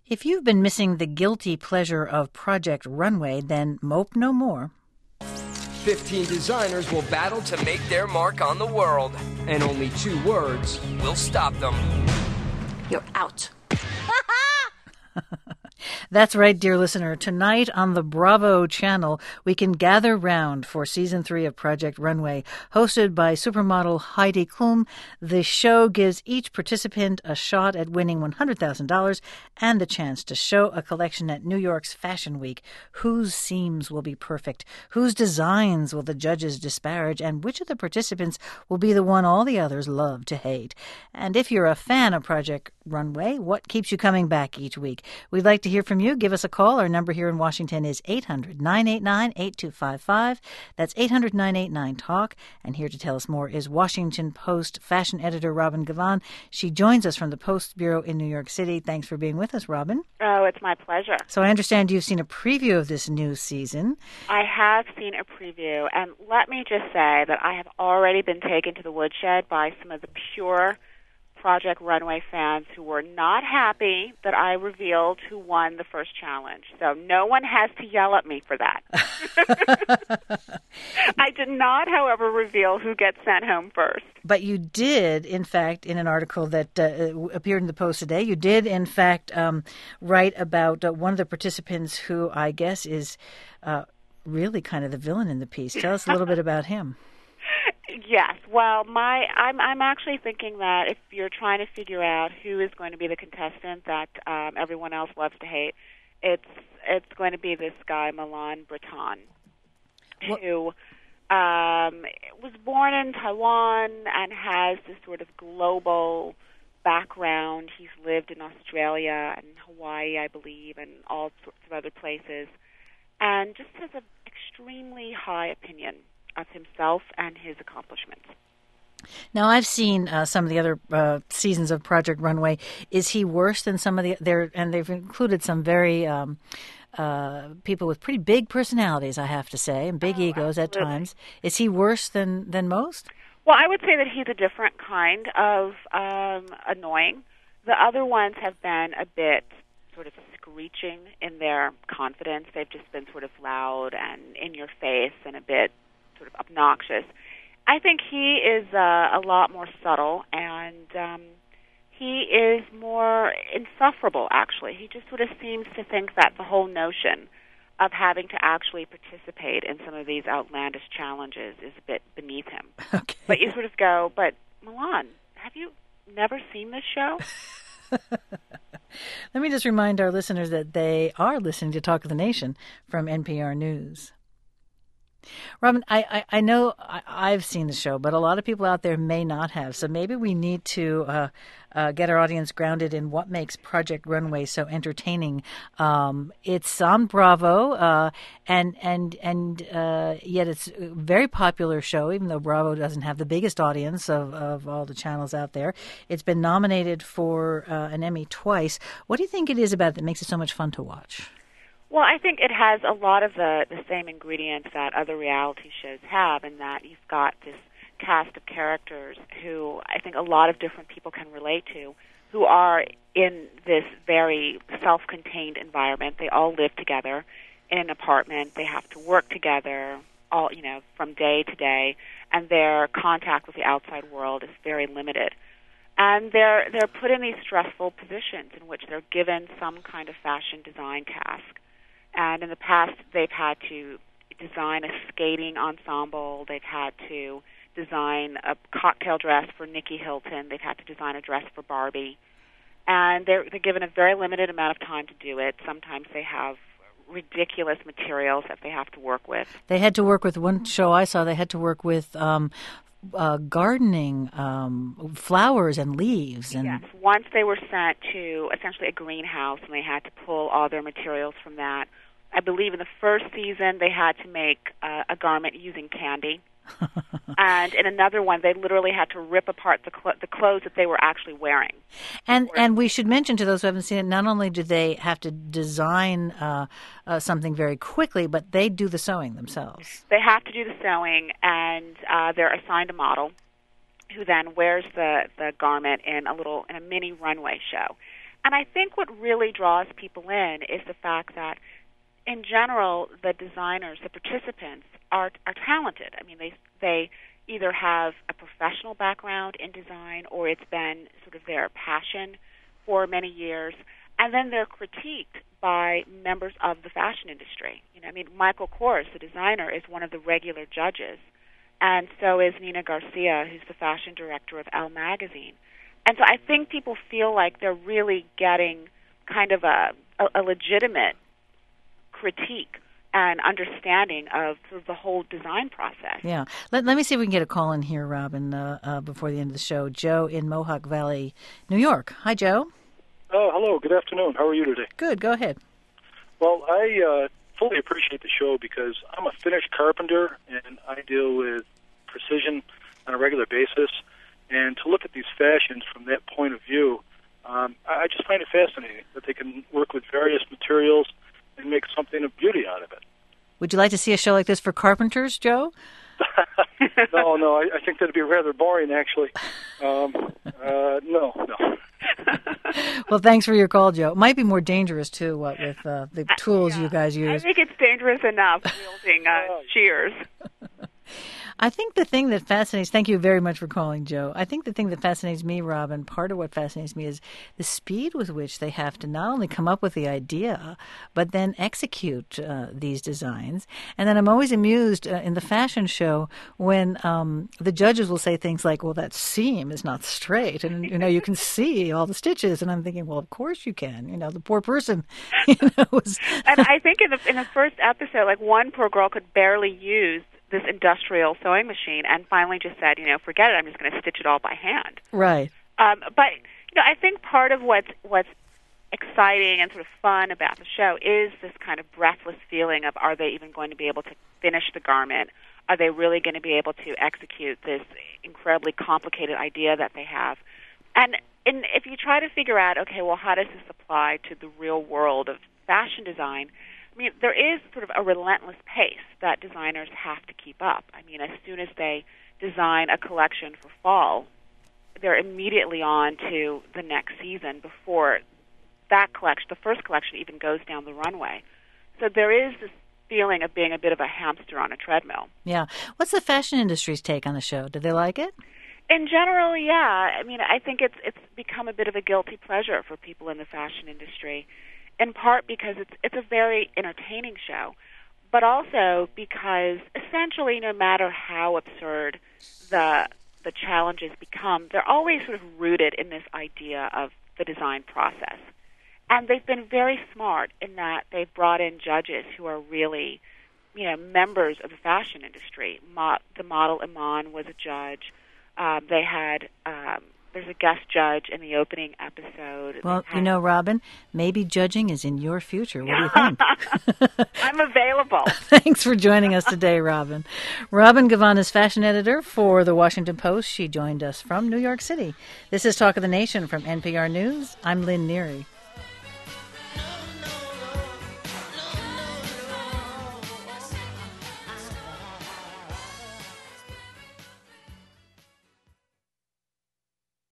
If you've been missing the guilty pleasure of Project Runway, then mope no more. 15 designers will battle to make their mark on the world. And only 2 words will stop them. You're out. That's right, dear listener. Tonight on the Bravo channel, we can gather round for Season 3 of Project Runway. Hosted by supermodel Heidi Klum, the show gives each participant a shot at winning $100,000 and the chance to show a collection at New York's Fashion Week. Whose seams will be perfect? Whose designs will the judges disparage? And which of the participants will be the one all the others love to hate? And if you're a fan of Project Runway, what keeps you coming back each week? We'd like to hear from you. Give us a call. Our number here in Washington is 800-989-8255. That's 800-989-TALK. And here to tell us more is Washington Post fashion editor Robin Givhan. She joins us from the Post Bureau in New York City. Thanks for being with us, Robin. Oh, it's my pleasure. So I understand you've seen a preview of this new season. I have seen a preview, and let me just say that I have already been taken to the woodshed by some of the pure Project Runway fans who were not happy that I revealed who won the first challenge. So no one has to yell at me for that. I did not, however, reveal who gets sent home first. But you did, in fact, in an article that appeared in the Post today, you did, in fact, write about one of the participants who I guess is really kind of the villain in the piece. Tell us a little bit about him. Yes. Well, I'm actually thinking that if you're trying to figure out who is going to be the contestant that everyone else loves to hate, it's going to be this guy, Milan Breton, who was born in Taiwan and has this sort of global background. He's lived in Australia and Hawaii, I believe, and all sorts of other places, and just has an extremely high opinion of himself and his accomplishments. Now, I've seen some of the other seasons of Project Runway. Is he worse than some of the there? And they've included some very people with pretty big personalities, I have to say, and big egos absolutely. at times. Is he worse than most? Well, I would say that he's a different kind of annoying. The other ones have been a bit sort of screeching in their confidence. They've just been sort of loud and in your face and a bit sort of obnoxious. I think he is a lot more subtle, and he is more insufferable, actually. He just sort of seems to think that the whole notion of having to actually participate in some of these outlandish challenges is a bit beneath him. Okay. But you sort of go, but Milan, have you never seen this show? Let me just remind our listeners that they are listening to Talk of the Nation from NPR News. Robin, I know I've seen the show, but a lot of people out there may not have. So maybe we need to get our audience grounded in what makes Project Runway so entertaining. It's on Bravo, and yet it's a very popular show, even though Bravo doesn't have the biggest audience of all the channels out there. It's been nominated for an Emmy twice. What do you think it is about it that makes it so much fun to watch? Well, I think it has a lot of the same ingredients that other reality shows have, in that you've got this cast of characters who I think a lot of different people can relate to, who are in this very self-contained environment. They all live together in an apartment. They have to work together all, from day to day, and their contact with the outside world is very limited. And they're put in these stressful positions in which they're given some kind of fashion design task. And in the past, they've had to design a skating ensemble. They've had to design a cocktail dress for Nikki Hilton. They've had to design a dress for Barbie. And they're given a very limited amount of time to do it. Sometimes they have ridiculous materials that they have to work with. They had to work with, one show I saw, they had to work with gardening, flowers and leaves. And yes, once they were sent to essentially a greenhouse, and they had to pull all their materials from that. I believe in the first season they had to make a garment using candy. And in another one, they literally had to rip apart the clothes that they were actually wearing. And we should mention to those who haven't seen it, not only do they have to design something very quickly, but they do the sewing themselves. They have to do the sewing, and they're assigned a model who then wears the garment in a mini runway show. And I think what really draws people in is the fact that, in general, the designers, the participants, are talented. I mean, they either have a professional background in design, or it's been sort of their passion for many years, and then they're critiqued by members of the fashion industry. You know, I mean, Michael Kors, the designer, is one of the regular judges, and so is Nina Garcia, who's the fashion director of Elle magazine. And so I think people feel like they're really getting kind of a legitimate critique and understanding of sort of the whole design process. Yeah. Let me see if we can get a call in here, Robin, before the end of the show. Joe in Mohawk Valley, New York. Hi, Joe. Oh, hello. Good afternoon. How are you today? Good. Go ahead. Well, I fully appreciate the show because I'm a finished carpenter, and I deal with precision on a regular basis. And to look at these fashions from that point of view, I just find it fascinating that they can work with various materials and make something of beauty out of it. Would you like to see a show like this for carpenters, Joe? No, I think that'd be rather boring, actually. No. Well, thanks for your call, Joe. It might be more dangerous, too, what with the tools you guys use. I think it's dangerous enough wielding shears. I think the thing that fascinates, thank you very much for calling, Joe. I think the thing that fascinates me, Robin, part of what fascinates me is the speed with which they have to not only come up with the idea, but then execute these designs. And then I'm always amused in the fashion show when the judges will say things like, well, that seam is not straight. And, you can see all the stitches. And I'm thinking, well, of course you can. The poor person, was... And I think in the first episode, like one poor girl could barely use this industrial sewing machine and finally just said, forget it, I'm just going to stitch it all by hand. Right. But I think part of what's exciting and sort of fun about the show is this kind of breathless feeling of, are they even going to be able to finish the garment? Are they really going to be able to execute this incredibly complicated idea that they have? And if you try to figure out, okay, well, how does this apply to the real world of fashion design? I mean, there is sort of a relentless pace that designers have to keep up. I mean, as soon as they design a collection for fall, they're immediately on to the next season before that collection, the first collection, even goes down the runway. So there is this feeling of being a bit of a hamster on a treadmill. Yeah. What's the fashion industry's take on the show? Do they like it? In general, yeah. I mean, I think it's become a bit of a guilty pleasure for people in the fashion industry, in part because it's a very entertaining show, but also because essentially no matter how absurd the challenges become, they're always sort of rooted in this idea of the design process. And they've been very smart in that they've brought in judges who are really, members of the fashion industry. The model Iman was a judge. They had... There's a guest judge in the opening episode. Well, Robin, maybe judging is in your future. What do you think? I'm available. Thanks for joining us today, Robin. Robin Givhan is fashion editor for The Washington Post. She joined us from New York City. This is Talk of the Nation from NPR News. I'm Lynn Neary.